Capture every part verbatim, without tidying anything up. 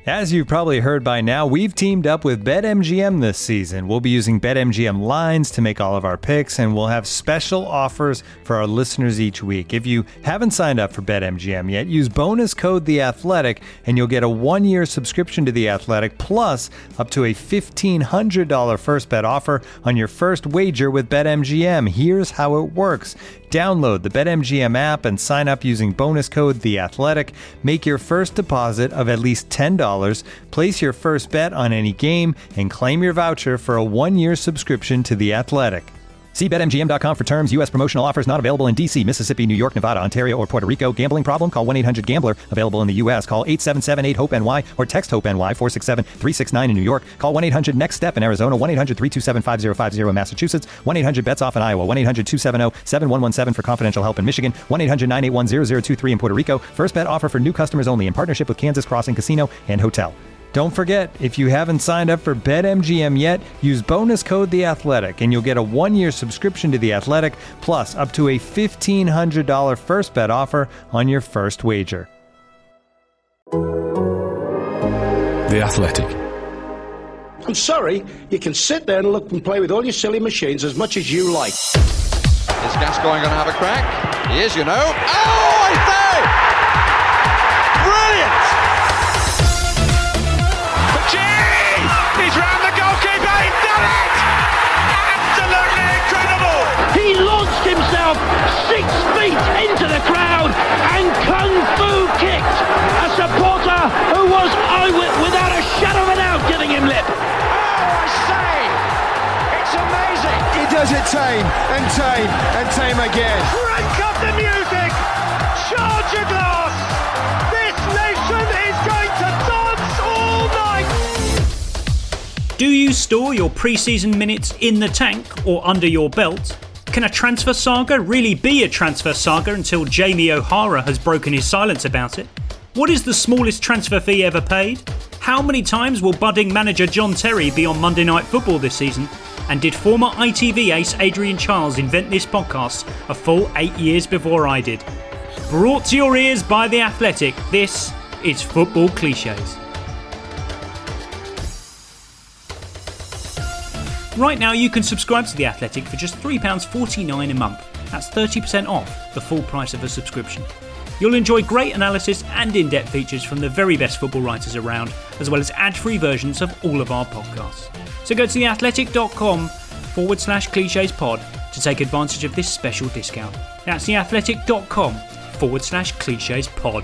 As you've probably heard by now, we've teamed up with BetMGM this season. We'll be using BetMGM lines to make all of our picks, and we'll have special offers for our listeners each week. If you haven't signed up for BetMGM yet, use bonus code The Athletic, and you'll get a one-year subscription to The Athletic, plus up to a fifteen hundred dollars first bet offer on your first wager with BetMGM. Here's how it works. Download the BetMGM app and sign up using bonus code The Athletic. Make your first deposit of at least ten dollars, place your first bet on any game, and claim your voucher for a one-year subscription to The Athletic. See Bet M G M dot com for terms. U S promotional offers not available in D C, Mississippi, New York, Nevada, Ontario, or Puerto Rico. Gambling problem? Call one eight hundred gambler. Available in the U S. Call eight seven seven eight hope N Y or text HOPE-NY four six seven three six nine in New York. Call one eight hundred next step in Arizona. one eight hundred three two seven five zero five zero in Massachusetts. one eight hundred bets off in Iowa. one eight hundred two seven zero seven one one seven for confidential help in Michigan. one eight hundred nine eight one zero zero two three in Puerto Rico. First bet offer for new customers only in partnership with Kansas Crossing Casino and Hotel. Don't forget, if you haven't signed up for BetMGM yet, use bonus code The Athletic, and you'll get a one-year subscription to The Athletic, plus up to a fifteen hundred dollars first bet offer on your first wager. The Athletic. I'm sorry, you can sit there and look and play with all your silly machines as much as you like. Is Gascoigne going to have a crack? He is, you know. Oh, I say! Brilliant! He's round the goalkeeper, he's done it! Absolutely incredible! He launched himself six feet into the crowd and kung fu kicked a supporter who was eyewit without a shadow of a doubt giving him lip. Oh, I say! It's amazing! He does it tame and tame and tame again. Crank up the music! Charge your glass! This nation is going to dance all night! Do you store your pre-season minutes in the tank or under your belt? Can a transfer saga really be a transfer saga until Jamie O'Hara has broken his silence about it? What is the smallest transfer fee ever paid? How many times will budding manager John Terry be on Monday Night Football this season? And did former I T V ace Adrian Charles invent this podcast a full eight years before I did? Brought to your ears by The Athletic, this is Football Clichés. Right now you can subscribe to The Athletic for just three pounds forty-nine a month. That's thirty percent off the full price of a subscription. You'll enjoy great analysis and in-depth features from the very best football writers around, as well as ad-free versions of all of our podcasts. So go to theathletic.com forward slash cliches pod to take advantage of this special discount. That's theathletic.com forward slash cliches pod.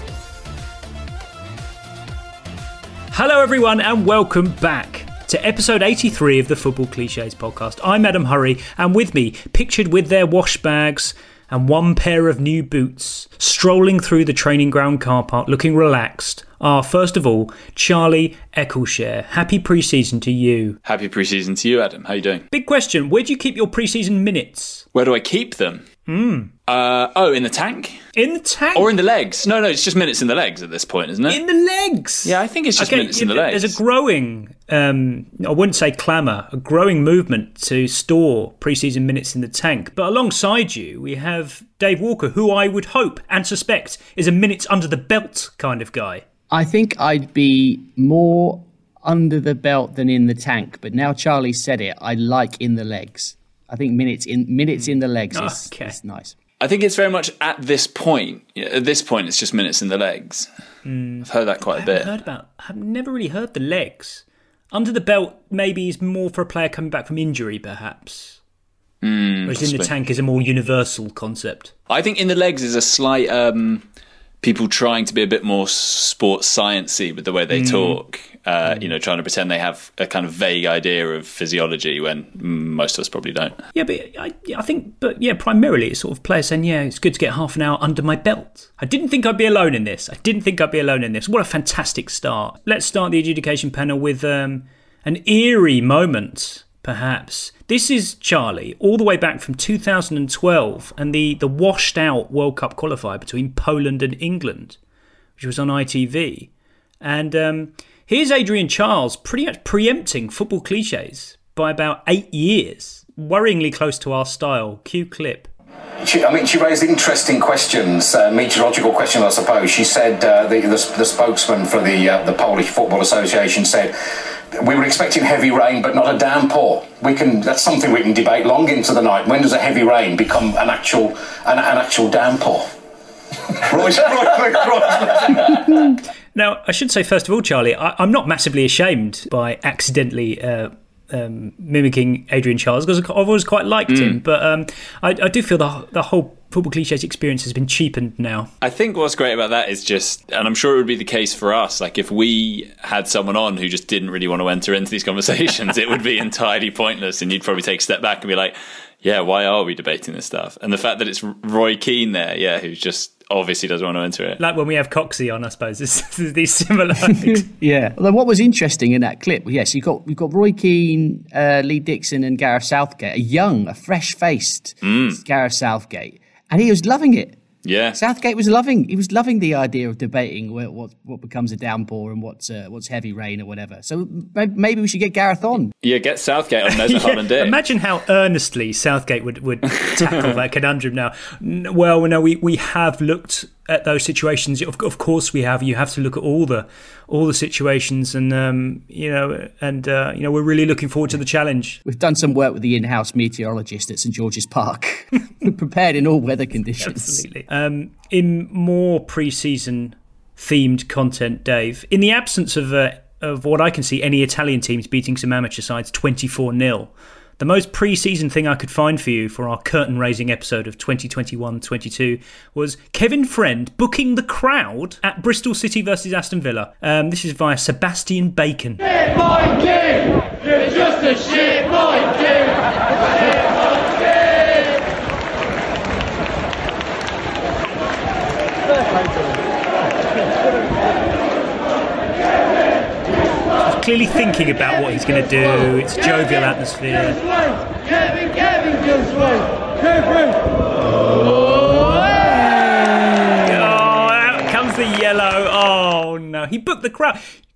Hello everyone and welcome back to episode eighty-three of the Football Clichés podcast. I'm Adam Hurrey, and with me, pictured with their wash bags and one pair of new boots, strolling through the training ground car park looking relaxed, are, first of all, Charlie Eccleshare. Happy pre-season to you. Happy pre-season to you, Adam. How you doing? Big question, where do you keep your pre-season minutes? Where do I keep them? Hmm. Uh, oh, in the tank? In the tank? Or in the legs? No, no, it's just minutes in the legs at this point, isn't it? In the legs? Yeah, I think it's just okay, minutes in the legs. There's a growing, um, I wouldn't say clamour, a growing movement to store pre-season minutes in the tank. But alongside you, we have Dave Walker, who I would hope and suspect is a minutes under the belt kind of guy. I think I'd be more under the belt than in the tank. But now Charlie said it, I like in the legs. I think minutes in minutes in the legs is, okay. is nice. I think it's very much at this point. At this point, it's just minutes in the legs. Mm. I've heard that quite I a bit. Heard about, I've never really heard the legs. Under the belt maybe is more for a player coming back from injury, perhaps. Mm, Whereas possibly. In the tank is a more universal concept. I think in the legs is a slight... Um, people trying to be a bit more sports sciencey with the way they mm. talk, uh, mm. you know, trying to pretend they have a kind of vague idea of physiology when most of us probably don't. Yeah, but I, I think, but yeah, primarily it's sort of players saying, yeah, it's good to get half an hour under my belt. I didn't think I'd be alone in this. I didn't think I'd be alone in this. What a fantastic start. Let's start the adjudication panel with um, an eerie moment, perhaps. This is Charlie, all the way back from two thousand twelve and the, the washed-out World Cup qualifier between Poland and England, which was on I T V. And um, here's Adrian Charles pretty much preempting Football Clichés by about eight years, worryingly close to our style. Cue clip. She, I mean, she raised interesting questions, uh, meteorological questions, I suppose. She said, uh, the, the the spokesman for the uh, the Polish Football Association said, we were expecting heavy rain, but not a downpour. We can. That's something we can debate long into the night. When does a heavy rain become an actual an, an actual downpour? Royce, Royce, Royce. Now, I should say, first of all, Charlie, I, I'm not massively ashamed by accidentally uh, um, mimicking Adrian Chiles, because I've always quite liked mm. him. But um, I, I do feel the the whole Football Clichés experience has been cheapened now. I think what's great about that is just, and I'm sure it would be the case for us, like if we had someone on who just didn't really want to enter into these conversations, it would be entirely pointless, and you'd probably take a step back and be like, yeah, why are we debating this stuff? And the fact that it's Roy Keane there, yeah, who just obviously doesn't want to enter it. Like when we have Coxey on, I suppose, there's these similar. Yeah. Although what was interesting in that clip, yes, you've got, you've got Roy Keane, uh, Lee Dixon and Gareth Southgate, a young, a fresh-faced mm. Gareth Southgate. And he was loving it. Yeah, Southgate was loving. He was loving the idea of debating what what, what becomes a downpour and what's uh, what's heavy rain or whatever. So maybe we should get Gareth on. Yeah, get Southgate on. There's a Holland Day. Imagine how earnestly Southgate would, would tackle that conundrum. Now, well, no, we we have looked at those situations. Of, of course, we have. You have to look at all the all the situations, and um, you know, and uh, you know, we're really looking forward to the challenge. We've done some work with the in-house meteorologist at St George's Park. We're prepared in all weather conditions. Absolutely. Um, in more pre-season themed content, Dave, in the absence of uh, of what I can see, any Italian teams beating some amateur sides twenty-four nil. The most pre-season thing I could find for you for our curtain-raising episode of twenty twenty-one twenty-two was Kevin Friend booking the crowd at Bristol City versus Aston Villa. Um, this is via Sebastian Bacon. Shit, my team! You're just a shit, my team! Shit, my team! Clearly thinking about what he's going to do. It's a jovial atmosphere. Kevin, Kevin, just wait. Kevin. Oh, out comes the yellow. Oh no, he booked the crowd.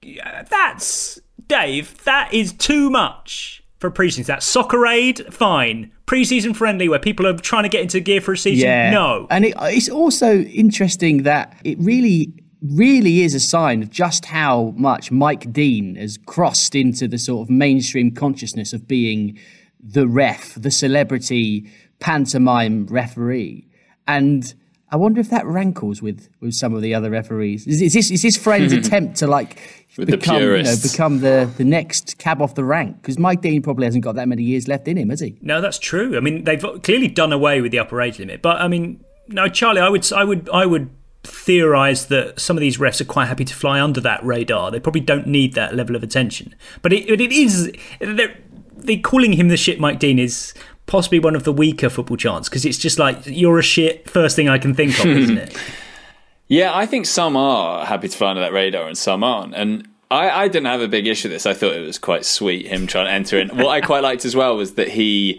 That's Dave. That is too much for pre-season. That's Soccer Aid, fine. Pre-season friendly, where people are trying to get into gear for a season. Yeah. No, and it, it's also interesting that it really. really is a sign of just how much Mike Dean has crossed into the sort of mainstream consciousness of being the ref, the celebrity pantomime referee. And I wonder if that rankles with, with some of the other referees. Is, is this is his friend's attempt to like with become, the you know, purists. become the, the next cab off the rank? Because Mike Dean probably hasn't got that many years left in him, has he? No, that's true. I mean, they've clearly done away with the upper age limit. But I mean, no, Charlie, I would, I would, I would. theorise that some of these refs are quite happy to fly under that radar. They probably don't need that level of attention. But it, it is... They're, they're calling him the shit Mike Dean is possibly one of the weaker football chants, because it's just like, you're a shit, first thing I can think of, isn't it? Yeah, I think some are happy to fly under that radar and some aren't. And I, I didn't have a big issue with this. I thought it was quite sweet, him trying to enter in. What I quite liked as well was that he...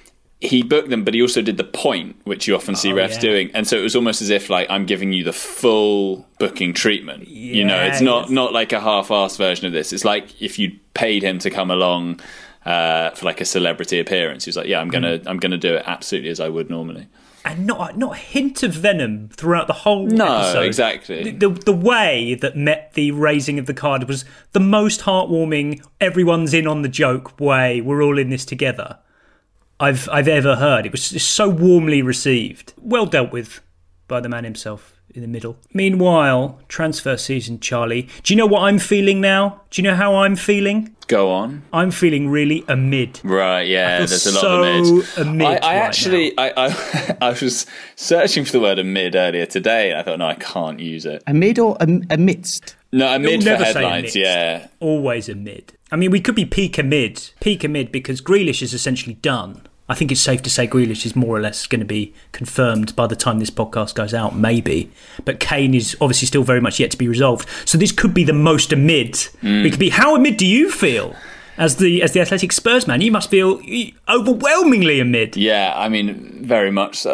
He booked them, but he also did the point, which you often see oh, refs yeah. doing. And so it was almost as if, like, I'm giving you the full booking treatment. Yeah, you know, it's not, yes. not like a half-assed version of this. It's like if you paid him to come along uh, for, like, a celebrity appearance. He was like, yeah, I'm going to mm. I'm gonna do it absolutely as I would normally. And not not a hint of venom throughout the whole no, episode. No, exactly. The, the, the way that met the raising of the card was the most heartwarming, everyone's in on the joke way, we're all in this together, I've I've ever heard. It was just so warmly received. Well dealt with by the man himself in the middle. Meanwhile, transfer season, Charlie. Do you know what I'm feeling now? Do you know how I'm feeling? Go on. I'm feeling really amid. Right, yeah, there's a lot so of amid. amid I, I right actually, I, I, I was searching for the word amid earlier today, and I thought, no, I can't use it. Amid or am, amidst? No, amid You'll for never headlines, say yeah. Always amid. I mean, we could be peak amid. Peak amid because Grealish is essentially done. I think it's safe to say Grealish is more or less going to be confirmed by the time this podcast goes out, maybe. But Kane is obviously still very much yet to be resolved. So this could be the most amid. Mm. It could be, how amid do you feel? As the as the Athletic Spurs man, you must feel overwhelmingly amid. Yeah, I mean, very much so.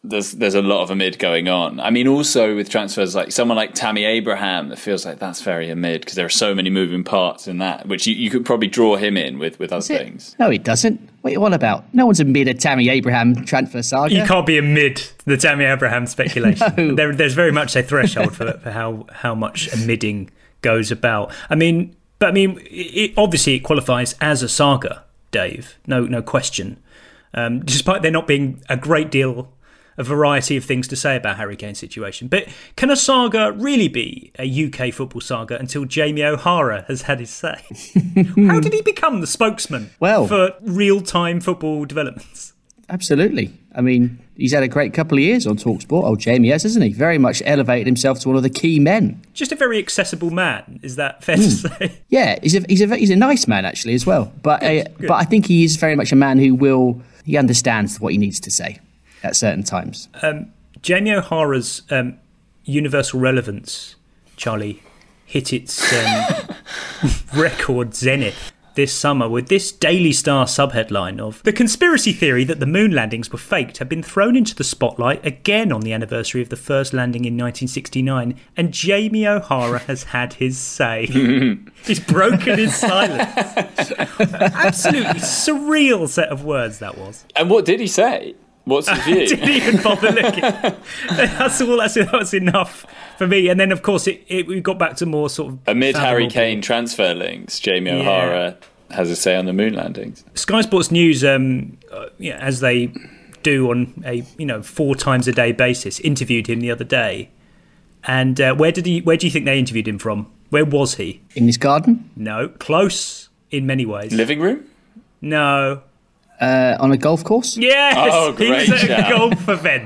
there's there's a lot of amid going on. I mean, also with transfers like someone like Tammy Abraham, that feels like that's very amid because there are so many moving parts in that, which you, you could probably draw him in with, with other things. No, it doesn't. What are you on about? No one's amid a Tammy Abraham transfer saga. You can't be amid the Tammy Abraham speculation. No. there, there's very much a threshold for, for how, how much amiding goes about. I mean, but I mean, it, obviously it qualifies as a saga, Dave. No, no question. Um, despite there not being a great deal, a variety of things to say about Harry Kane's situation. But can a saga really be a U K football saga until Jamie O'Hara has had his say? How did he become the spokesman well, for real-time football developments? Absolutely. I mean, he's had a great couple of years on TalkSport. Oh, Jamie has, hasn't he? Very much elevated himself to one of the key men. Just a very accessible man. Is that fair mm. to say? Yeah, he's a he's a he's a nice man actually as well. But uh, but I think he is very much a man who will he understands what he needs to say at certain times. Um, Jamie O'Hara's um, universal relevance, Charlie, hit its um, record zenith this summer with this Daily Star subheadline of the conspiracy theory that the moon landings were faked had been thrown into the spotlight again on the anniversary of the first landing in nineteen sixty-nine, and Jamie O'Hara has had his say. He's broken his silence. Absolutely surreal set of words that was. And what did he say? What's his view? I didn't even bother looking. That's all. That's, that was enough for me. And then, of course, it, it we got back to more sort of amid Harry Kane transfer links. Jamie yeah. O'Hara has a say on the moon landings. Sky Sports News, um, uh, yeah, as they do on a you know four times a day basis, interviewed him the other day. And uh, where did he? Where do you think they interviewed him from? Where was he? In his garden? No, close in many ways. Living room? No. Uh, on a golf course? Yes, oh, he was at a golf event.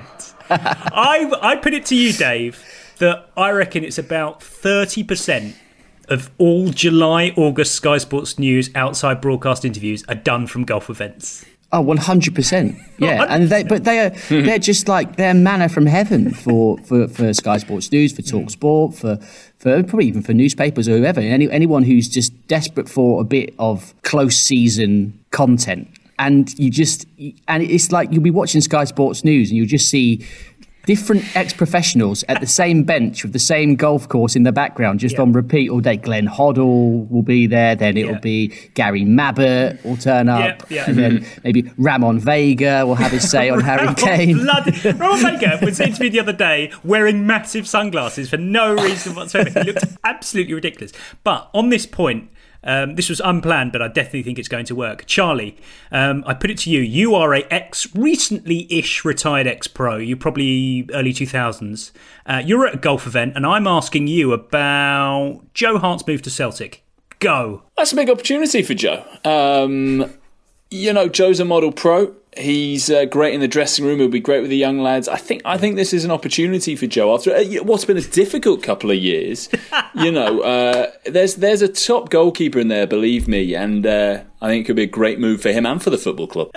I I put it to you, Dave, that I reckon it's about thirty percent of all July, August Sky Sports News outside broadcast interviews are done from golf events. Oh, one hundred percent. Yeah, and they, but they are they're just like they're manna from heaven for, for, for Sky Sports News, for TalkSport, for for probably even for newspapers or whoever. Any anyone who's just desperate for a bit of close season content. And you just, and it's like you'll be watching Sky Sports News and you'll just see different ex-professionals at the same bench with the same golf course in the background, just yeah. on repeat all day. Glenn Hoddle will be there, then it'll yeah. be Gary Mabbott will turn up, yeah, yeah. and then maybe Ramon Vega will have his say on Harry Kane. Bloody, Ramon Vega was interviewed the other day wearing massive sunglasses for no reason whatsoever. He looked absolutely ridiculous. But on this point, Um, this was unplanned, but I definitely think it's going to work. Charlie, um, I put it to you. You are a ex, recently-ish retired ex-pro. You're probably early two thousands. Uh, you're at a golf event, and I'm asking you about Joe Hart's move to Celtic. Go. That's a big opportunity for Joe. Um, you know, Joe's a model pro. He's uh, great in the dressing room. He'll be great with the young lads. I think I think this is an opportunity for Joe after uh, what's been a difficult couple of years. You know, uh, there's there's a top goalkeeper in there, believe me, and uh, I think it could be a great move for him and for the football club.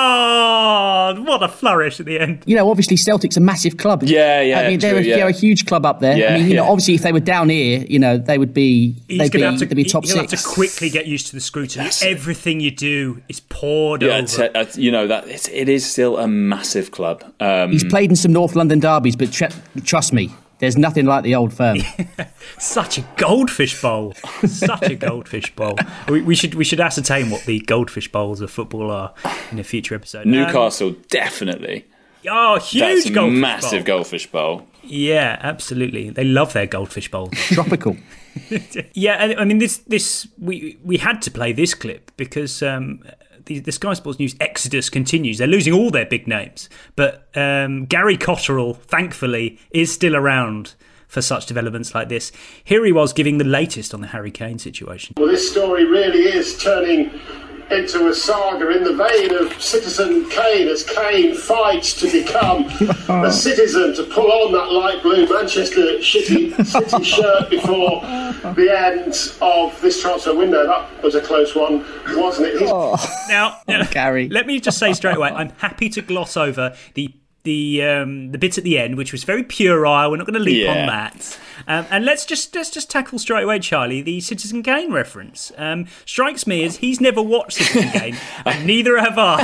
Oh, what a flourish at the end. You know, obviously Celtic's a massive club. Yeah, yeah. I mean, true, they're, a, yeah. they're a huge club up there. Yeah, I mean, you yeah. know, obviously if they were down here, you know, they would be, He's they'd be, have to, they'd be top he'll six. He'll have to quickly get used to the scrutiny. That's, Everything you do is poured yeah, over. T- you know, that it's, it is still a massive club. Um, He's played in some North London derbies, but tr- trust me, there's nothing like the Old Firm. Such a goldfish bowl. Such a goldfish bowl. We, we should we should ascertain what the goldfish bowls of football are in a future episode. Newcastle, um, definitely. Oh, huge That's a goldfish massive bowl. goldfish bowl. Yeah, absolutely. They love their goldfish bowls. Tropical. Yeah, I mean, this this we we had to play this clip because um, the, the Sky Sports News exodus continues. They're losing all their big names, but um, Gary Cotterill, thankfully, is still around for such developments like this. Here he was giving the latest on the Harry Kane situation. Well, this story really is turning into a saga in the vein of Citizen Kane, as Kane fights to become a citizen, to pull on that light blue Manchester City, City shirt before the end of this transfer window. That was a close one, wasn't it? Oh. Now, now Gary. Let me just say straight away, I'm happy to gloss over the the um, the bit at the end, which was very puerile. We're not going to leap yeah. on that. Um, and let's just let's just tackle straight away, Charlie, the Citizen Kane reference. Um, strikes me as he's never watched Citizen Kane, and neither have I.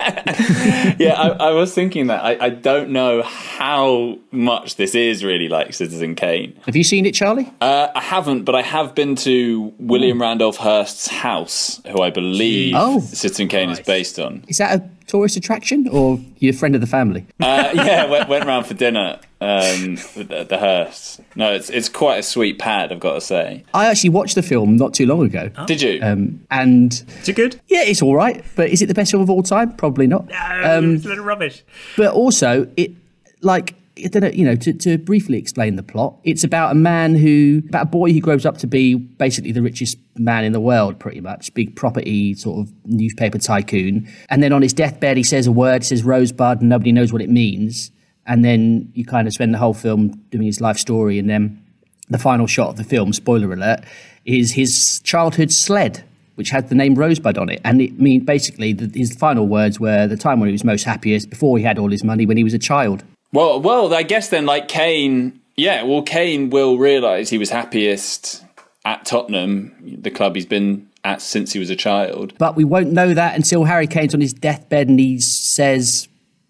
yeah, I, I was thinking that. I, I don't know how much this is really like Citizen Kane. Have you seen it, Charlie? Uh, I haven't, but I have been to William mm. Randolph Hearst's house, who I believe oh, Citizen Kane nice. is based on. Is that a tourist attraction, or you're a friend of the family? Uh, yeah, went, went round for dinner um, with the, the Hearsts. No, it's it's quite a sweet pad, I've got to say. I actually watched the film not too long ago. Oh. Did you? Um, and is it good? Yeah, it's all right. But is it the best film of all time? Probably not. No, um, it's a little rubbish. But also, it like I don't know, you know, to, to briefly explain the plot, it's about a man who, about a boy who grows up to be basically the richest man in the world, pretty much, big property sort of newspaper tycoon. And then on his deathbed, he says a word, he says Rosebud, and nobody knows what it means. And then you kind of spend the whole film doing his life story, and then the final shot of the film, spoiler alert, is his childhood sled, which had the name Rosebud on it. And it mean basically the, his final words were the time when he was most happiest, before he had all his money, when he was a child. Well, well, I guess then, like Kane, yeah, well, Kane will realise he was happiest at Tottenham, the club he's been at since he was a child. But we won't know that until Harry Kane's on his deathbed and he says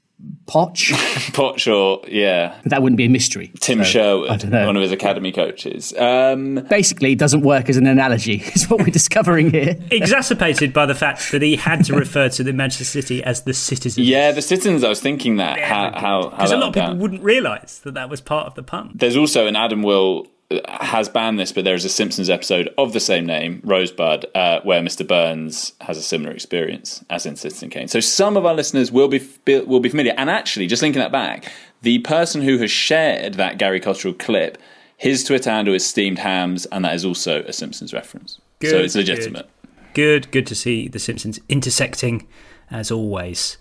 Poch. Poch, or, yeah. But that wouldn't be a mystery. Tim so, Sherwood, one of his academy coaches. Um, Basically, it doesn't work as an analogy, is what we're discovering here. Exacerbated by the fact that he had to refer to the Manchester City as the Citizens. Yeah, the Citizens, I was thinking that. Yeah, how Because a lot of people down. wouldn't realise that that was part of the pun. There's also, and Adam will has banned this, but there is a Simpsons episode of the same name, Rosebud, uh, where Mister Burns has a similar experience as in Citizen Kane. So some of our listeners will be will be familiar. And actually, just linking that back, the person who has shared that Gary Cottrell clip, his Twitter handle is Steamed Hams, and that is also a Simpsons reference. Good, so it's legitimate. Good. good, good to see the Simpsons intersecting, as always.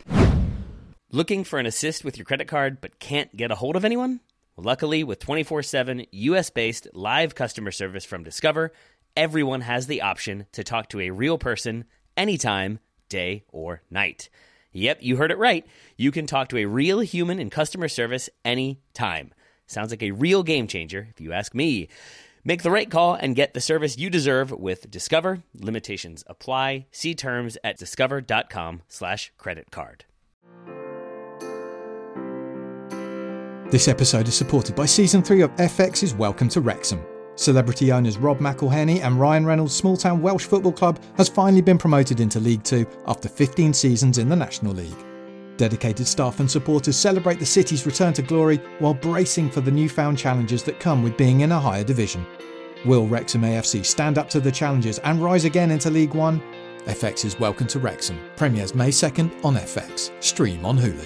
Looking for an assist with your credit card but can't get a hold of anyone? Luckily, with twenty-four seven U S-based live customer service from Discover, everyone has the option to talk to a real person anytime, day or night. Yep, you heard it right. You can talk to a real human in customer service anytime. Sounds like a real game changer, if you ask me. Make the right call and get the service you deserve with Discover. Limitations apply. See terms at discover.com slash credit card. This episode is supported by Season three of F X's Welcome to Wrexham. Celebrity owners Rob McElhenney and Ryan Reynolds' small-town Welsh football club has finally been promoted into League Two after fifteen seasons in the National League. Dedicated staff and supporters celebrate the city's return to glory while bracing for the newfound challenges that come with being in a higher division. Will Wrexham A F C stand up to the challenges and rise again into League One? F X's Welcome to Wrexham premieres May second on F X. Stream on Hulu.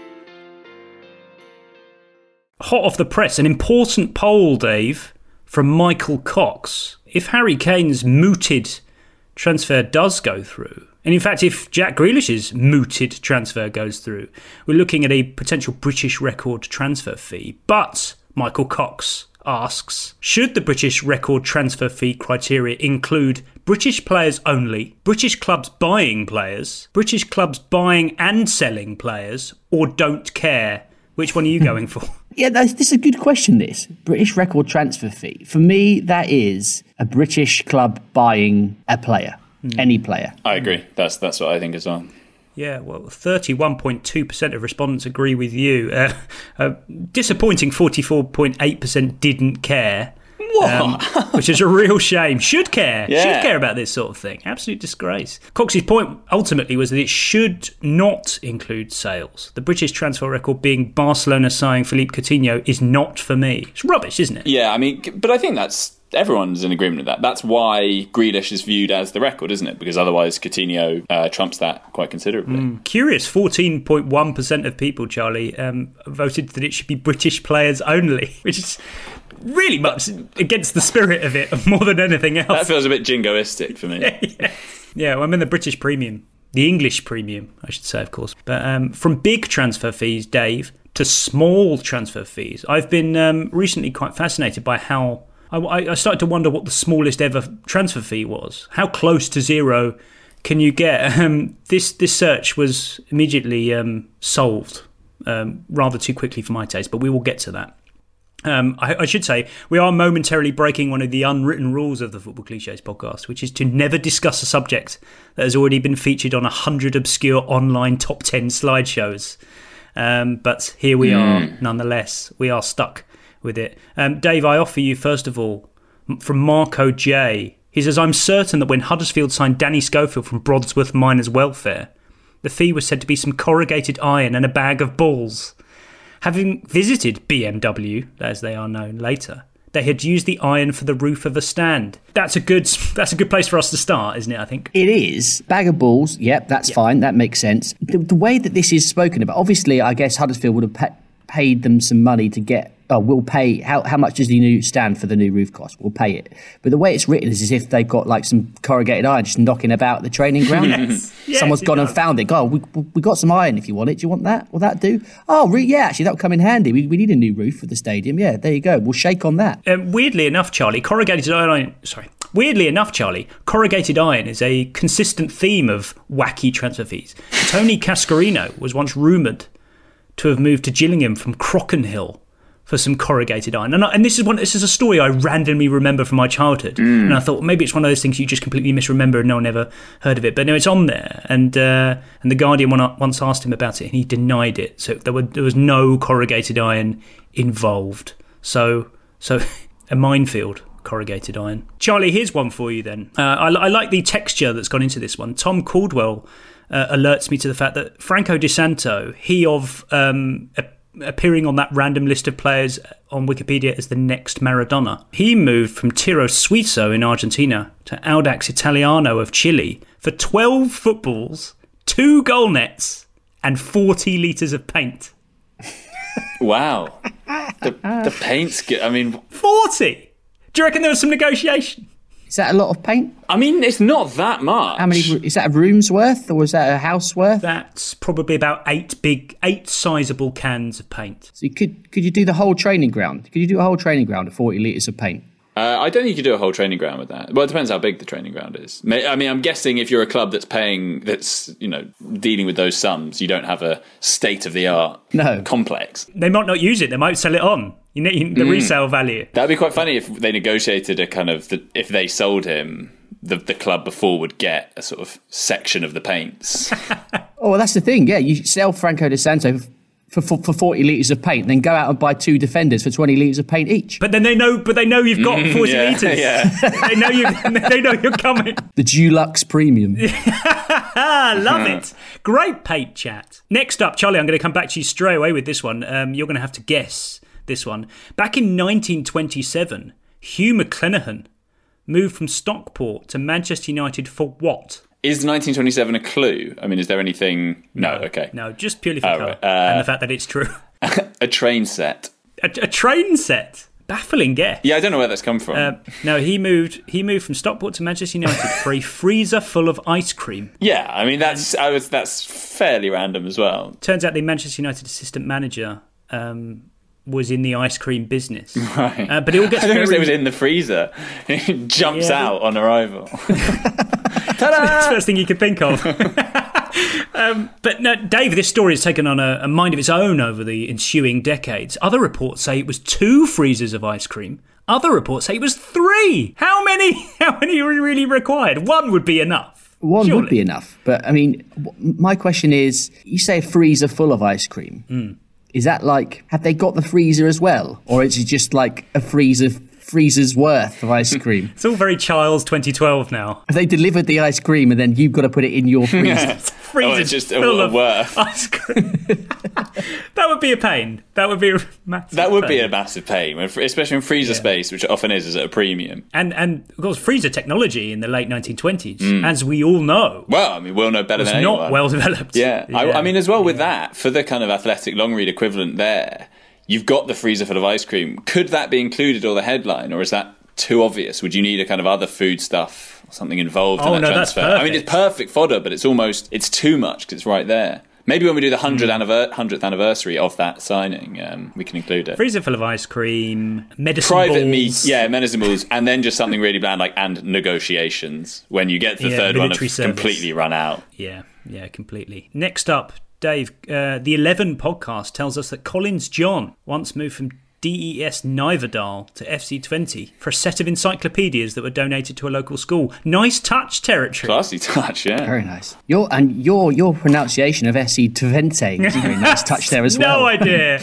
Hot off the press, an important poll, Dave, from Michael Cox. If Harry Kane's mooted transfer does go through, and in fact if Jack Grealish's mooted transfer goes through, we're looking at a potential British record transfer fee. But Michael Cox asks, should the British record transfer fee criteria include British players only, British clubs buying players, British clubs buying and selling players, or don't care? Which one are you going for? Yeah, this is a good question, this. British record transfer fee. For me, that is a British club buying a player, mm. any player. I agree. That's that's what I think as well. Yeah, well, thirty-one point two percent of respondents agree with you. Uh, a disappointing forty-four point eight percent didn't care. Um, which is a real shame. Should care. Yeah. Should care about this sort of thing. Absolute disgrace. Cox's point ultimately was that it should not include sales. The British transfer record being Barcelona signing Philippe Coutinho is not for me. It's rubbish, isn't it? Yeah, I mean, but I think that's everyone's in agreement with that. That's why Grealish is viewed as the record, isn't it? Because otherwise Coutinho uh, trumps that quite considerably. Mm. Curious, fourteen point one percent of people, Charlie, um, voted that it should be British players only, which is really much against the spirit of it more than anything else. That feels a bit jingoistic for me. yeah, yeah well, I'm in the British premium. The English premium, I should say, of course. But um, from big transfer fees, Dave, to small transfer fees, I've been um, recently quite fascinated by how I, I started to wonder what the smallest ever transfer fee was. How close to zero can you get? Um, this this search was immediately um, solved um, rather too quickly for my taste, but we will get to that. Um, I, I should say, we are momentarily breaking one of the unwritten rules of the Football Clichés podcast, which is to never discuss a subject that has already been featured on a hundred obscure online top ten slideshows. Um, but here we mm. are, nonetheless. We are stuck with it. Um, Dave, I offer you, first of all, from Marco J. He says, I'm certain that when Huddersfield signed Danny Schofield from Brodsworth Miners Welfare, the fee was said to be some corrugated iron and a bag of balls. Having visited B M W, as they are known later, they had used the iron for the roof of a stand. That's a good that's a good place for us to start, isn't it, I think? It is. Bag of balls, yep, that's yep. fine, that makes sense. The, the way that this is spoken about, obviously, I guess Huddersfield would have pa- paid them some money to get, oh, we'll pay, how, how much does the new stand for the new roof cost? We'll pay it. But the way it's written is as if they've got like some corrugated iron just knocking about the training ground. yes. Someone's yes, gone and found it. Oh, we, we got some iron if you want it. Do you want that? Will that do? Oh, re- yeah, actually, that would come in handy. We, we need a new roof for the stadium. Yeah, there you go. We'll shake on that. Um, weirdly enough, Charlie, corrugated iron, sorry. Weirdly enough, Charlie, corrugated iron is a consistent theme of wacky transfer fees. Tony Cascarino was once rumoured to have moved to Gillingham from Crockenhill for some corrugated iron. And, I, and this is one. This is a story I randomly remember from my childhood. Mm. And I thought, well, maybe it's one of those things you just completely misremember and no one ever heard of it. But no, it's on there. And uh, and The Guardian once asked him about it and he denied it. So there, were, there was no corrugated iron involved. So, so a minefield, corrugated iron. Charlie, here's one for you then. Uh, I, I like the texture that's gone into this one. Tom Caldwell uh, alerts me to the fact that Franco Di Santo, he of... Um, a, appearing on that random list of players on Wikipedia as the next Maradona. He moved from Tiro Suizo in Argentina to Audax Italiano of Chile for twelve footballs, two goal nets, and forty litres of paint. Wow. The, the paint's good. I mean... forty? Do you reckon there was some negotiation? Is that a lot of paint? I mean, it's not that much. How many? Is that a room's worth, or was that a house worth? That's probably about eight big, eight sizable cans of paint. So you could could you do the whole training ground? Could you do a whole training ground of forty litres of paint? Uh, I don't think you could do a whole training ground with that. Well, it depends how big the training ground is. I mean, I'm guessing if you're a club that's paying, that's, you know, dealing with those sums, you don't have a state-of-the-art no. complex. They might not use it. They might sell it on. You know, the mm. resale value. That'd be quite funny if they negotiated a kind of, the, if they sold him, the, the club before would get a sort of section of the paints. Oh, well, that's the thing. Yeah, you sell Franco Di Santo For, for for forty litres of paint, then go out and buy two defenders for twenty litres of paint each. But then they know, but they know you've got mm, forty yeah, litres. Yeah. they know you. They know you're coming. The Dulux Premium. Love it. Great paint chat. Next up, Charlie, I'm going to come back to you straight away with this one. Um, you're going to have to guess this one. Back in nineteen twenty-seven, Hugh McClenaghan moved from Stockport to Manchester United for what? Is nineteen twenty-seven a clue? I mean, is there anything... No, no okay. No, just purely for oh, colour right. uh, and the fact that it's true. A train set. A, a train set? Baffling guess. Yeah, I don't know where that's come from. Uh, no, he moved He moved from Stockport to Manchester United for a freezer full of ice cream. Yeah, I mean, that's I was that's fairly random as well. Turns out the Manchester United assistant manager... Um, was in the ice cream business. Right. Uh, but it all gets I don't very... know if it was in the freezer. It jumps yeah. out on arrival. Ta-da! That's the first thing you could think of. um, but no, Dave, this story has taken on a, a mind of its own over the ensuing decades. Other reports say it was two freezers of ice cream. Other reports say it was three. How many? How many were really required? One would be enough. One surely. would be enough. But, I mean, my question is, you say a freezer full of ice cream. Mm. Is that like, have they got the freezer as well? Or is it just like a freezer freezer's worth of ice cream? It's all very Child's twenty twelve now. Have they delivered the ice cream and then you've got to put it in your freezer? Freezer oh, it's just full a, a of worth. ice cream. That would be a pain. That would be a massive That would pain. be a massive pain, especially in freezer yeah. space, which it often is, is at a premium. And, and of course, freezer technology in the late nineteen twenties, mm. as we all know. Well, I mean, we'll know better was than anyone. not well developed. Yeah. yeah. I, I mean, as well yeah. with that, for the kind of athletic long read equivalent there, you've got the freezer full of ice cream. Could that be included or the headline, or is that too obvious? Would you need a kind of other food stuff or something involved oh, in that no, transfer? That's I mean, it's perfect fodder, but it's almost, it's too much because it's right there. Maybe when we do the hundredth mm. anniver- hundredth anniversary of that signing, um, we can include it. Freezer full of ice cream, medicine Private balls. meat, yeah, medicine balls, and then just something really bland like, and negotiations, when you get to the yeah, third one, have service. completely run out. Yeah, yeah, completely. Next up, Dave, uh, the eleven podcast tells us that Collins John once moved from D E S Niverdal to F C Twente for a set of encyclopedias that were donated to a local school. Nice touch, territory. Classy touch, yeah. Very nice. Your and your your pronunciation of F C Twente is a very nice touch there as well. No idea.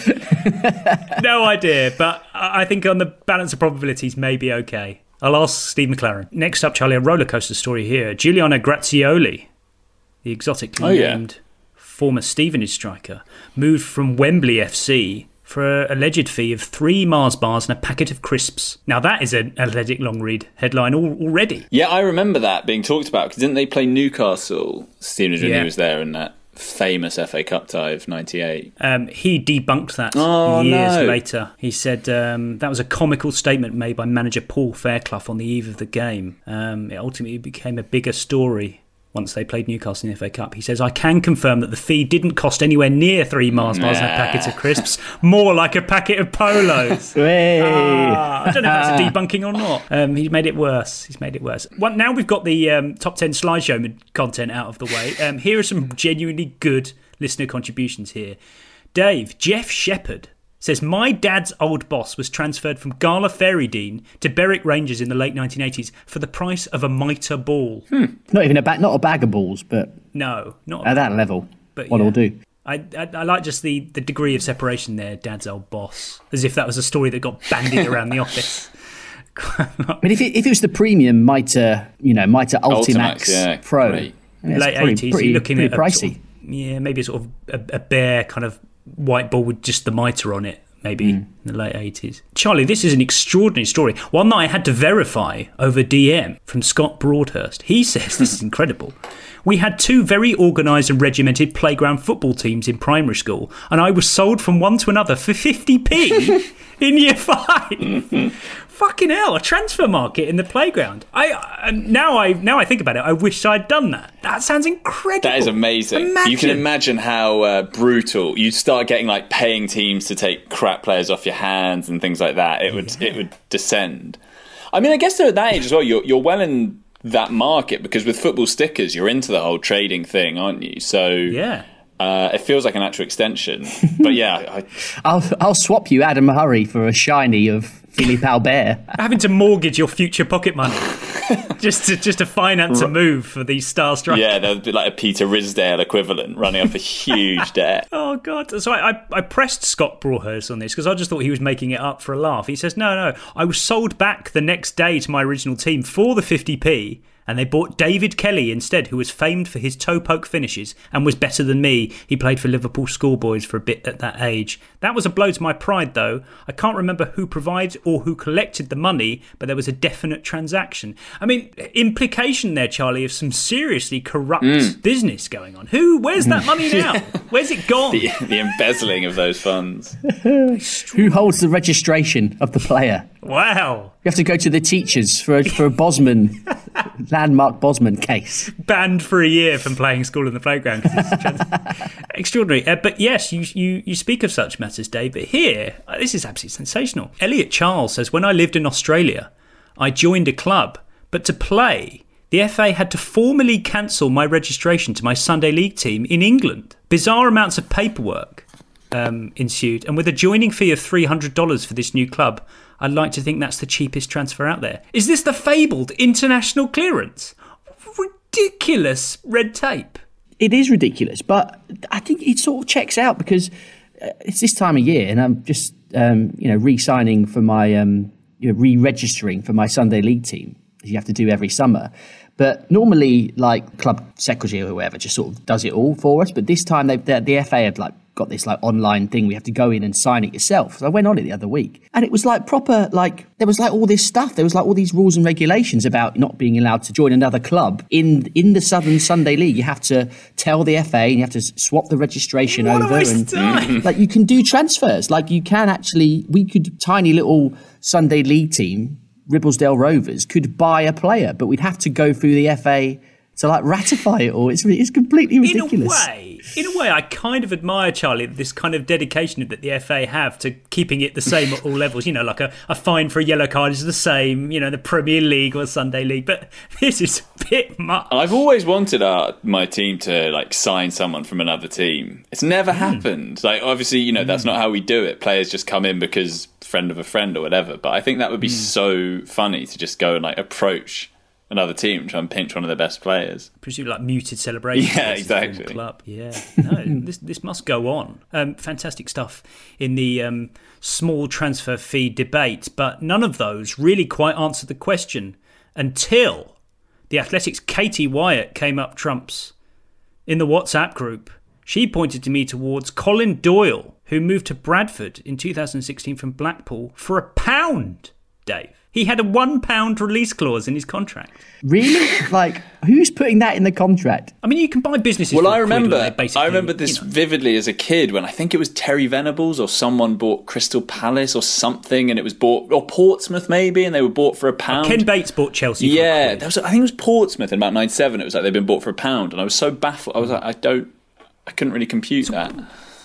No idea. But I think on the balance of probabilities, maybe okay. I'll ask Steve McLaren. Next up, Charlie, a rollercoaster story here. Giuliano Grazioli, the exotically oh, yeah. named former Stevenage striker, moved from Wembley F C for an alleged fee of three Mars bars and a packet of crisps. Now that is an athletic long read headline already. Yeah, I remember that being talked about, because didn't they play Newcastle, Stevenage, when Yeah. he was there in that famous F A Cup tie of ninety-eight? Um, he debunked that Oh, years no. later. He said um, that was a comical statement made by manager Paul Fairclough on the eve of the game. Um, it ultimately became a bigger story once they played Newcastle in the F A Cup. He says, I can confirm that the fee didn't cost anywhere near three Mars bars and a packet of crisps, more like a packet of polos. Hey. Ah, I don't know if that's a debunking or not. Um, he's made it worse. He's made it worse. Well, now we've got the um, top ten slideshow content out of the way. Um, here are some genuinely good listener contributions here. Dave, Jeff Shepherd says, my dad's old boss was transferred from Gala Ferrydean to Berwick Rangers in the late nineteen eighties for the price of a mitre ball. Hmm. Not even a bag, not a bag of balls, but No, not at that level, But what'll yeah. do. I, I I like just the, the degree of separation there, dad's old boss, as if that was a story that got bandied around the office. I mean, if it, if it was the premium Mitre, you know, Mitre Ultimax, Ultimax, yeah, Pro, great. I mean, it's Late probably eighties, pretty, you're looking pretty at a pricey. sort of- yeah, maybe a sort of a, a bare kind of white ball with just the mitre on it. Maybe Mm. in the late eighties. Charlie, this is an extraordinary story. One that I had to verify over D M from Scott Broadhurst. He says, this is incredible. We had two very organised and regimented playground football teams in primary school, and I was sold from one to another for fifty p in year five. Fucking hell, a transfer market in the playground. I uh, now I now I think about it, I wish I'd done that. That sounds incredible. That is amazing. Imagine. You can imagine how uh, brutal you'd start getting, like paying teams to take crap players off your hands and things like that. It would yeah. it would descend. I mean, I guess they're at that age as well. You're you're well in that market, because with football stickers, you're into the whole trading thing, aren't you? So yeah. Uh, it feels like a natural extension. But yeah, I, I'll I'll swap you Adam Hurrey for a shiny of Philippe Albert. Having to mortgage your future pocket money just to just to finance a move for these star strikers. Yeah, there'd be like a Peter Ridsdale equivalent running up a huge debt. Oh God! So I, I, I pressed Scott Broadhurst on this because I just thought he was making it up for a laugh. He says, "No, no, I was sold back the next day to my original team for the fifty p." And they bought David Kelly instead, who was famed for his toe poke finishes and was better than me. He played for Liverpool schoolboys for a bit at that age. That was a blow to my pride, though. I can't remember who provided or who collected the money, but there was a definite transaction. I mean, implication there, Charlie, of some seriously corrupt mm. business going on. Who? Where's that money now? Where's it gone? The, the embezzling of those funds. Who holds the registration of the player? Wow. You have to go to the teachers for a, for a Bosman, landmark Bosman case. Banned for a year from playing school in the playground. Trans- Extraordinary. Uh, but yes, you, you, you speak of such matters, Dave. But here, uh, this is absolutely sensational. Elliot Charles says, when I lived in Australia, I joined a club, but to play, the F A had to formally cancel my registration to my Sunday League team in England. Bizarre amounts of paperwork um, ensued, and with a joining fee of three hundred dollars for this new club, I'd like to think that's the cheapest transfer out there. Is this the fabled international clearance? Ridiculous red tape. It is ridiculous, but I think it sort of checks out because it's this time of year, and I'm just um, you know re-signing for my um, you know, re-registering for my Sunday League team, as you have to do every summer. But normally, like club secretary or whoever just sort of does it all for us. But this time, they the, the F A had like got this like online thing. We have to go in and sign it yourself. So I went on it the other week, and it was like proper. Like there was like all this stuff. There was like all these rules and regulations about not being allowed to join another club in in the Southern Sunday League. You have to tell the F A, and you have to swap the registration what over. And time? like you can do transfers. Like you can actually. We could tiny little Sunday League team. Ribblesdale Rovers could buy a player, but we'd have to go through the F A to like ratify it all. It's it's completely ridiculous. In a way, in a way, I kind of admire, Charlie, this kind of dedication that the F A have to keeping it the same at all levels. You know, like a, a fine for a yellow card is the same, you know, the Premier League or Sunday League. But this is a bit much. I've always wanted our, my team to like sign someone from another team. It's never mm. happened. Like obviously, you know, that's mm. not how we do it. Players just come in because friend of a friend or whatever. But I think that would be mm. so funny to just go and like approach another team and try and pinch one of their best players. Presumably like muted celebrations. Yeah, exactly. Club. Yeah, no, this this must go on. Um, fantastic stuff in the um, small transfer fee debate, but none of those really quite answered the question until the Athletic's Katie Wyatt came up trumps in the WhatsApp group. She pointed to me towards Colin Doyle, who moved to Bradford in two thousand sixteen from Blackpool for a pound, Dave. He had a one pound release clause in his contract. Really? Like, who's putting that in the contract? I mean, you can buy businesses. Well, for I remember, I remember this you know. vividly as a kid when I think it was Terry Venables or someone bought Crystal Palace or something, and it was bought, or Portsmouth maybe, and they were bought for a pound. Oh, Ken Bates bought Chelsea. Yeah, for a that was, I think it was Portsmouth in about ninety-seven. It was like they'd been bought for a pound, and I was so baffled. I was like, I don't, I couldn't really compute so, that.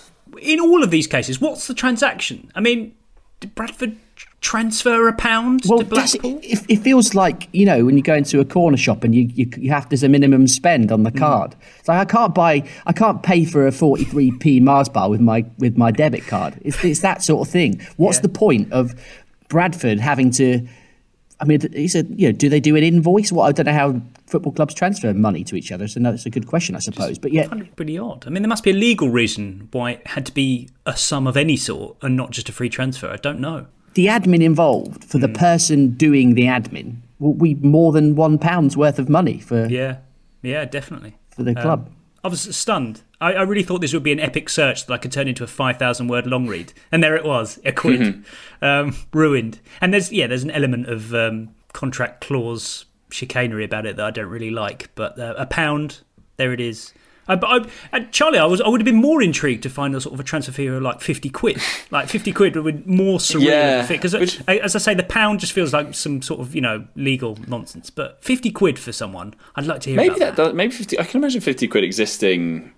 In all of these cases, what's the transaction? I mean, did Bradford transfer a pound well, to Blackpool? It, it feels like, you know, when you go into a corner shop and you, you, you have there's a minimum spend on the card. Mm. It's like I can't buy, I can't pay for a forty-three p Mars bar with my with my debit card. It's, it's that sort of thing. What's yeah. the point of Bradford having to? I mean, he said, you know, do they do an invoice? Well, I don't know how football clubs transfer money to each other, so no, that's a good question, I suppose. But yeah, pretty odd. I mean, there must be a legal reason why it had to be a sum of any sort and not just a free transfer. I don't know. The admin involved for the mm. person doing the admin will be more than one pound's worth of money for. Yeah, yeah, definitely for the club. Um, I was stunned. I, I really thought this would be an epic search that I could turn into a five thousand word long read, and there it was, a quid, mm-hmm. um, ruined. And there's yeah, there's an element of um, contract clause chicanery about it that I don't really like. But uh, a pound, there it is. I, I, and Charlie, I was I would have been more intrigued to find a sort of a transfer fee of like fifty quid, like fifty quid would be more surreal yeah, because which... as I say, the pound just feels like some sort of, you know, legal nonsense. But fifty quid for someone, I'd like to hear. Maybe about that, that. Does, maybe fifty. I can imagine fifty quid existing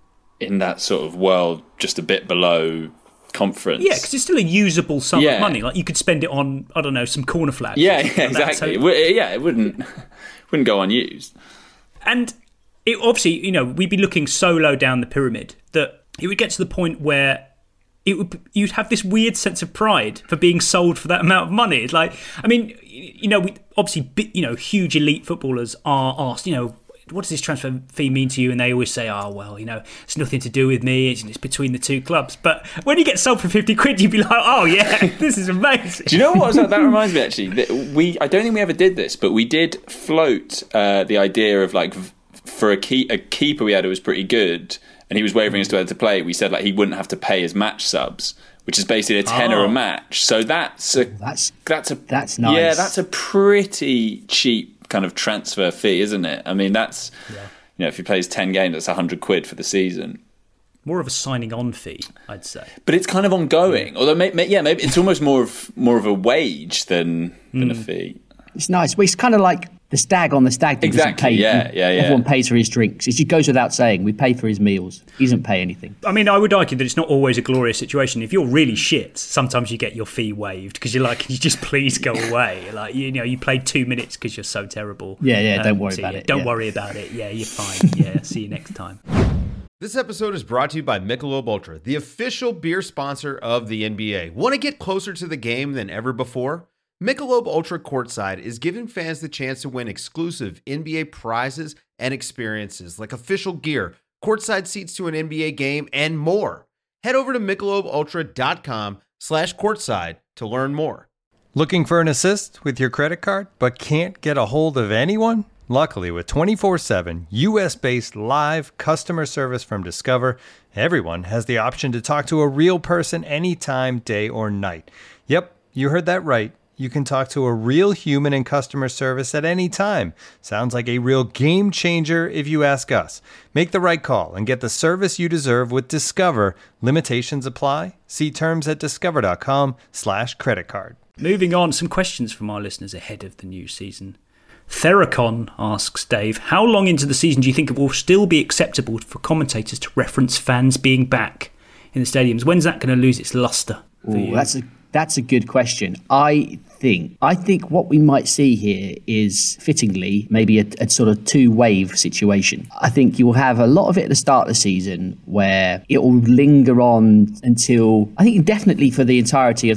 in that sort of world, just a bit below conference. Yeah, because it's still a usable sum yeah. of money. Like you could spend it on, I don't know, some corner flags. Yeah, yeah like exactly. So, it, yeah, it wouldn't wouldn't go unused. And. It obviously, you know, we'd be looking so low down the pyramid that it would get to the point where it would you'd have this weird sense of pride for being sold for that amount of money. It's like, I mean, you know, we, obviously, you know, huge elite footballers are asked, you know, what does this transfer fee mean to you? And they always say, oh, well, you know, it's nothing to do with me. It's, it's between the two clubs. But when you get sold for fifty quid, you'd be like, oh, yeah, this is amazing. Do you know what? That reminds me, actually. That we I don't think we ever did this, but we did float uh, the idea of like, for a, key, a keeper we had who was pretty good, and he was wavering as to whether to play, we said like he wouldn't have to pay his match subs, which is basically a tenner oh. a match. So that's a that's that's a that's nice. Yeah, that's a pretty cheap kind of transfer fee, isn't it? I mean, that's yeah. you know, if he plays ten games, that's a hundred quid for the season. More of a signing on fee, I'd say. But it's kind of ongoing. Yeah. Although, may, may, yeah, maybe it's almost more of more of a wage than than mm. a fee. It's nice. Well, it's kind of like the stag on the stag that exactly, doesn't pay. Yeah, yeah, yeah. Everyone pays for his drinks. It just goes without saying. We pay for his meals. He doesn't pay anything. I mean, I would argue that it's not always a glorious situation. If you're really shit, sometimes you get your fee waived because you're like, can you just please go away? Like, you know, you played two minutes because you're so terrible. Yeah, yeah, um, don't worry so, about yeah, it. Don't yeah. worry about it. Yeah, you're fine. Yeah, see you next time. This episode is brought to you by Michelob Ultra, the official beer sponsor of the N B A. Want to get closer to the game than ever before? Michelob Ultra Courtside is giving fans the chance to win exclusive N B A prizes and experiences like official gear, courtside seats to an N B A game, and more. Head over to michelobultra.com slash courtside to learn more. Looking for an assist with your credit card but can't get a hold of anyone? Luckily, with twenty-four seven U S-based live customer service from Discover, everyone has the option to talk to a real person anytime, day or night. Yep, you heard that right. You can talk to a real human in customer service at any time. Sounds like a real game changer if you ask us. Make the right call and get the service you deserve with Discover. Limitations apply. See terms at discover.com slash credit card. Moving on, some questions from our listeners ahead of the new season. Theracon asks Dave, how long into the season do you think it will still be acceptable for commentators to reference fans being back in the stadiums? When's that going to lose its luster for Ooh, you? That's a that's a good question. I think I think what we might see here is fittingly maybe a, a sort of two wave situation. I think you'll have a lot of it at the start of the season where it will linger on until I think definitely for the entirety of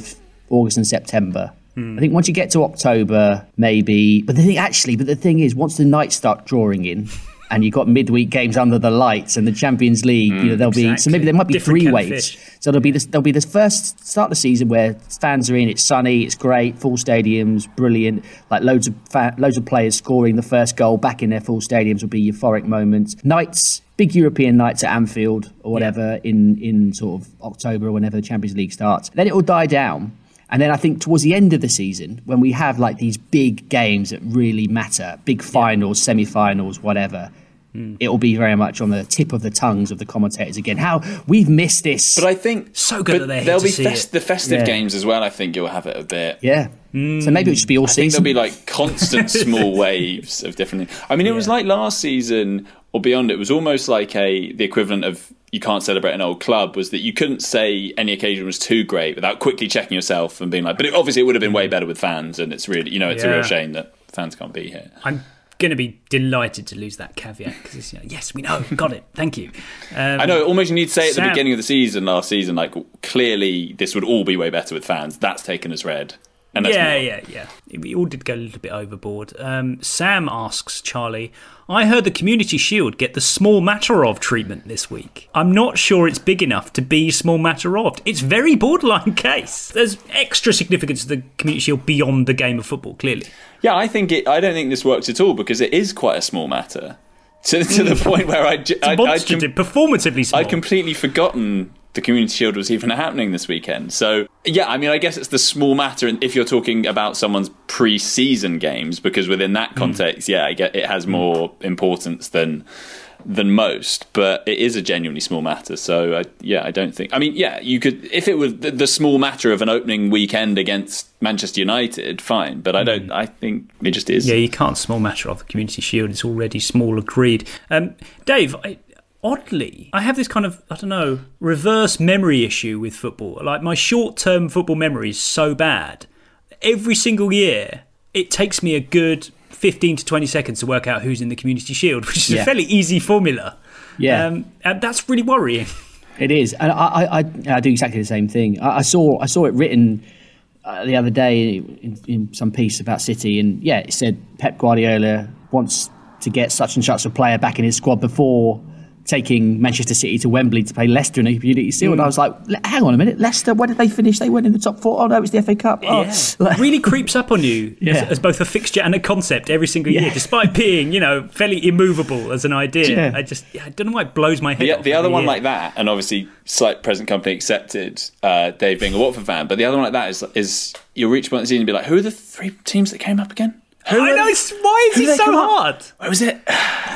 August and September. Hmm. I think once you get to October, maybe. But the thing, actually, but the thing is, once the nights start drawing in, and you've got midweek games under the lights and the Champions League, mm, you know, there'll exactly. be so maybe there might be Different three waves. So there'll be this there'll be this first start of the season where fans are in, it's sunny, it's great, full stadiums, brilliant, like loads of fa- loads of players scoring the first goal back in their full stadiums will be euphoric moments. Nights, big European nights at Anfield or whatever yeah. in in sort of October or whenever the Champions League starts. Then it will die down. And then I think towards the end of the season, when we have like these big games that really matter, big finals, yeah. semi-finals, whatever, mm. it will be very much on the tip of the tongues of the commentators again. How we've missed this. But I think so good that they're there'll here be to fest- see the festive yeah. games as well. I think you'll have it a bit. Yeah. Mm. So maybe it'll just be all I season. think there'll be like constant small waves of different things. I mean, it yeah. was like last season or beyond. It was almost like a the equivalent of you can't celebrate an old club was that you couldn't say any occasion was too great without quickly checking yourself and being like, but it, obviously it would have been way better with fans, and it's really, you know, it's yeah. a real shame that fans can't be here. I'm going to be delighted to lose that caveat because, you know, yes, we know, got it, thank you. Um, I know, almost you need to say at Sam, the beginning of the season, last season, like clearly this would all be way better with fans. That's taken as read. And that's yeah, more. yeah, yeah. We all did go a little bit overboard. Um, Sam asks Charlie, I heard the Community Shield get the Small Matter of treatment this week. I'm not sure it's big enough to be Small Matter of. It's very borderline case. There's extra significance to the Community Shield beyond the game of football, clearly. Yeah, I think it. I don't think this works at all because it is quite a small matter. To, to the point where I, it's I, demonstrative, com- performatively small. I'd completely forgotten the Community Shield was even happening this weekend. So, yeah, I mean, I guess it's the small matter if you're talking about someone's pre-season games, because within that context, mm. yeah, I get it has more importance than than most, but it is a genuinely small matter. So, I, yeah, I don't think... I mean, yeah, you could... If it was the, the small matter of an opening weekend against Manchester United, fine, but I don't... Mm. I think it just is. Yeah, you can't small matter of the Community Shield. It's already small, agreed. Um, Dave... I, Oddly, I have this kind of, I don't know, reverse memory issue with football. Like, my short-term football memory is so bad. Every single year, it takes me a good fifteen to twenty seconds to work out who's in the Community Shield, which is yeah. a fairly easy formula. Yeah. Um, and that's really worrying. It is. And I, I, I, I do exactly the same thing. I, I saw I saw it written uh, the other day in, in some piece about City, and yeah, it said Pep Guardiola wants to get such and such a player back in his squad before taking Manchester City to Wembley to play Leicester in a Community Shield. Mm. And I was like, hang on a minute, Leicester, where did they finish? They went in the top four. Oh no, it's the F A Cup. Oh. Yeah. Like, really creeps up on you yeah. as, as both a fixture and a concept every single yeah. year, despite being, you know, fairly immovable as an idea. Yeah. I just, yeah, I don't know why it blows my head The, off the other year. one like that, and obviously slight present company accepted, uh, Dave being a Watford fan, but the other one like that is, is you'll reach a point in the season and be like, who are the three teams that came up again? Who I know, it's, why is it so hard? Up? Where was it?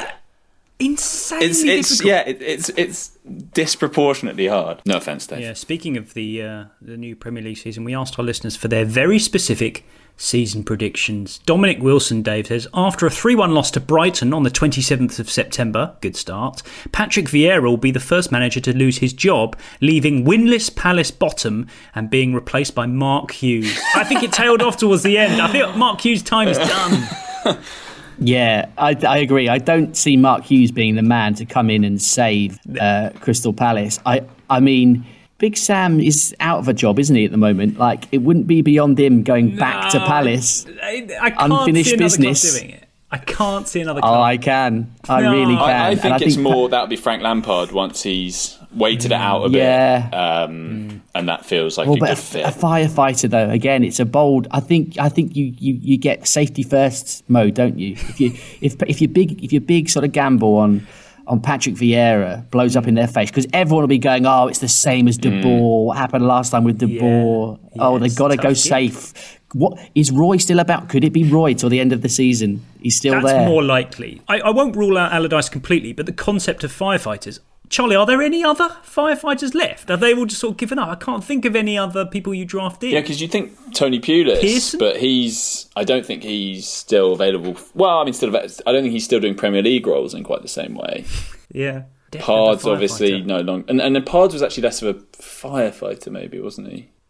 Insanely it's, it's, difficult. Yeah, it, it's it's disproportionately hard. No offence, Dave. Yeah, speaking of the uh, the new Premier League season, we asked our listeners for their very specific season predictions. Dominic Wilson, Dave, says, after a three one loss to Brighton on the twenty-seventh of September, good start, Patrick Vieira will be the first manager to lose his job, leaving winless Palace bottom and being replaced by Mark Hughes. I think it tailed off towards the end. I think Mark Hughes' time is done. Yeah, I, I agree. I don't see Mark Hughes being the man to come in and save uh, Crystal Palace. I, I mean, Big Sam is out of a job, isn't he, at the moment? Like, it wouldn't be beyond him going no, back to Palace. I, I can't unfinished see another business. Club doing it. I can't see another club. Oh, I can. I no. really can. I, I think and it's I think more that would be Frank Lampard once he's waited it out a yeah. bit, um, mm. and that feels like well, a but good a, fit. A firefighter, though, again, it's a bold. I think. I think you, you, you get safety first mode, don't you? If you if if you're big if you're big sort of gamble on on Patrick Vieira blows up in their face, because everyone will be going, oh, it's the same as De Boer. Mm. What happened last time with De Boer? Yeah. Oh, yeah, they've got to go safe. What is Roy still about? Could it be Roy till the end of the season? He's still That's there. That's more likely. I, I won't rule out Allardyce completely, but the concept of firefighters. Charlie, are there any other firefighters left? Have they all just sort of given up? I can't think of any other people you draft in. Yeah, because you think Tony Pulis, Pearson? But he's. I don't think he's still available. Well, I mean, still. I don't think he's still doing Premier League roles in quite the same way. Yeah. Pards obviously no longer, and and Pards was actually less of a firefighter, maybe, wasn't he?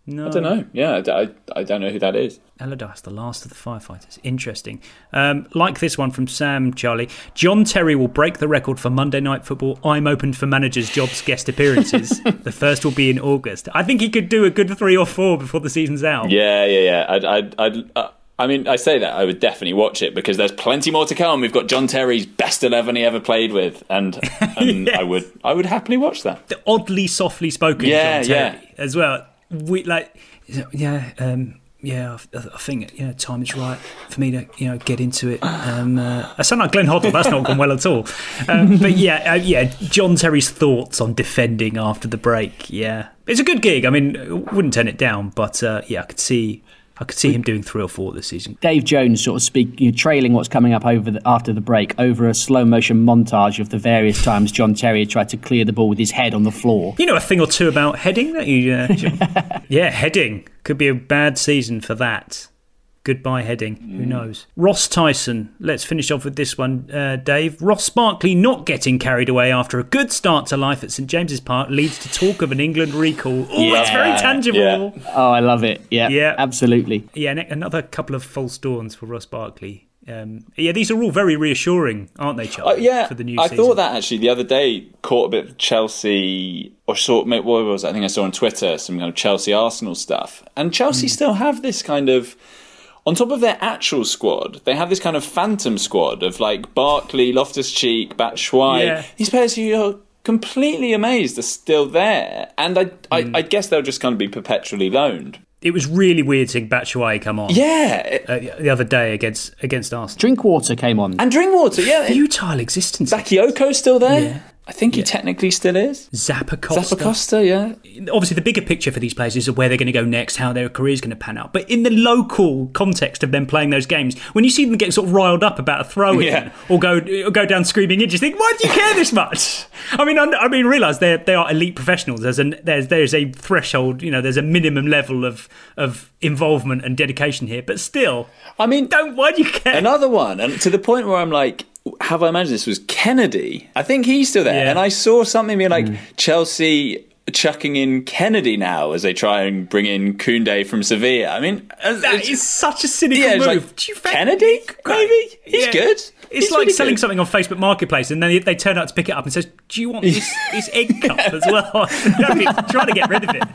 No. I don't know. Yeah, I, I don't know who that is. Allardyce, the last of the firefighters. Interesting. Um, like this one from Sam, Charlie. John Terry will break the record for Monday Night Football I'm Open for Managers Jobs guest appearances. The first will be in August. I think he could do a good three or four before the season's out. Yeah, yeah, yeah. I'd, I'd, I'd, uh, I mean, I say that, I would definitely watch it because there's plenty more to come. We've got John Terry's best eleven he ever played with, and, and yes. I would I would happily watch that. The oddly softly spoken yeah, John Terry yeah. as well. We like, yeah, um, yeah. I, I think you know, time is right for me to you know get into it. Um, uh, I sound like Glenn Hoddle. That's not gone well at all. Um, but yeah, uh, yeah. John Terry's thoughts on defending after the break. Yeah, it's a good gig. I mean, wouldn't turn it down. But uh, yeah, I could see. I could see him doing three or four this season. Dave Jones sort of speak, you know, trailing what's coming up over the, after the break over a slow motion montage of the various times John Terry tried to clear the ball with his head on the floor. You know a thing or two about heading, don't you? Uh, yeah, heading could be a bad season for that. Goodbye heading. Mm. Who knows? Ross Tyson. Let's finish off with this one, uh, Dave. Ross Barkley not getting carried away after a good start to life at St James's Park leads to talk of an England recall. Oh, yeah. That's very tangible. Yeah. Oh, I love it. Yeah, yeah, absolutely. Yeah, another couple of false dawns for Ross Barkley. Um, yeah, these are all very reassuring, aren't they, Charlie? Uh, yeah, for the new I season. thought that actually the other day. Caught a bit of Chelsea, or saw what was it? I think I saw on Twitter some kind of Chelsea Arsenal stuff, and Chelsea mm. still have this kind of. On top of their actual squad, they have this kind of phantom squad of like Barkley, Loftus-Cheek, Batshuayi. Yeah. These players who you're completely amazed are still there. And I, mm. I, I guess they'll just kind of be perpetually loaned. It was really weird seeing Batshuayi come on. Yeah. Uh, the other day against against Arsenal. Drinkwater came on. And Drinkwater, yeah. Futile existence. Bakiyoko's still there. Yeah. I think he yeah. technically still is. Zappacosta. Zappacosta, yeah. Obviously, the bigger picture for these players is where they're going to go next, how their career's going to pan out. But in the local context of them playing those games, when you see them get sort of riled up about a throw-in yeah. or go or go down screaming in, you think, why do you care this much? I mean, I mean, realise they they are elite professionals. There's an there's there's a threshold, you know, there's a minimum level of of involvement and dedication here. But still, I mean, don't why do you care? Another one, and to the point where I'm like. Have I imagined this was Kennedy? I think he's still there. Yeah. And I saw something being like mm. Chelsea chucking in Kennedy now as they try and bring in Koundé from Sevilla. I mean, that is such a cynical yeah, move. Like, Do you Kennedy? Maybe he's yeah. good. It's he's like really selling good. something on Facebook Marketplace, and then they, they turn out to pick it up and says, "Do you want this, this egg cup as well?" I mean, trying to get rid of it.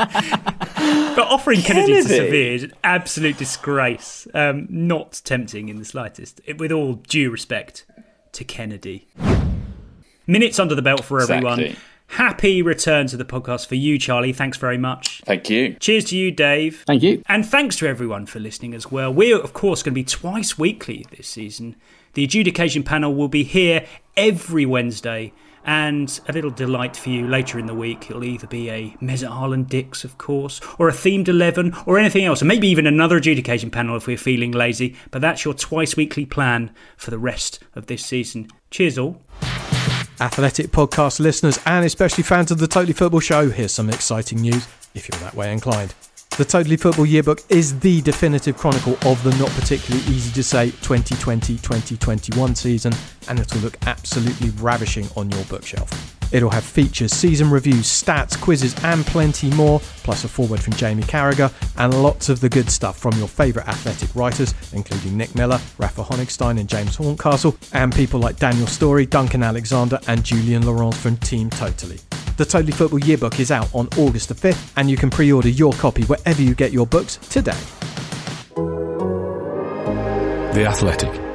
But offering Kennedy, Kennedy to Sevilla is an absolute disgrace. Um, not tempting in the slightest. It, with all due respect to Kennedy. Minutes under the belt for everyone. Exactly. Happy return to the podcast for you, Charlie. Thanks very much. Thank you. Cheers to you, Dave. Thank you. And thanks to everyone for listening as well. We're, of course, going to be twice weekly this season. The adjudication panel will be here every Wednesday. And a little delight for you later in the week. It'll either be a Mesut Haaland Dix, of course, or a themed eleven, or anything else. And maybe even another adjudication panel if we're feeling lazy. But that's your twice weekly plan for the rest of this season. Cheers all. Athletic podcast listeners and especially fans of the Totally Football Show, here's some exciting news if you're that way inclined. The Totally Football Yearbook is the definitive chronicle of the not particularly easy to say twenty twenty twenty twenty-one season, and it'll look absolutely ravishing on your bookshelf. It'll have features, season reviews, stats, quizzes and plenty more, plus a foreword from Jamie Carragher and lots of the good stuff from your favourite athletic writers, including Nick Miller, Rafa Honigstein and James Horncastle, and people like Daniel Storey, Duncan Alexander and Julian Laurent from Team Totally. The Totally Football Yearbook is out on August the fifth, and you can pre-order your copy wherever you get your books today. The Athletic.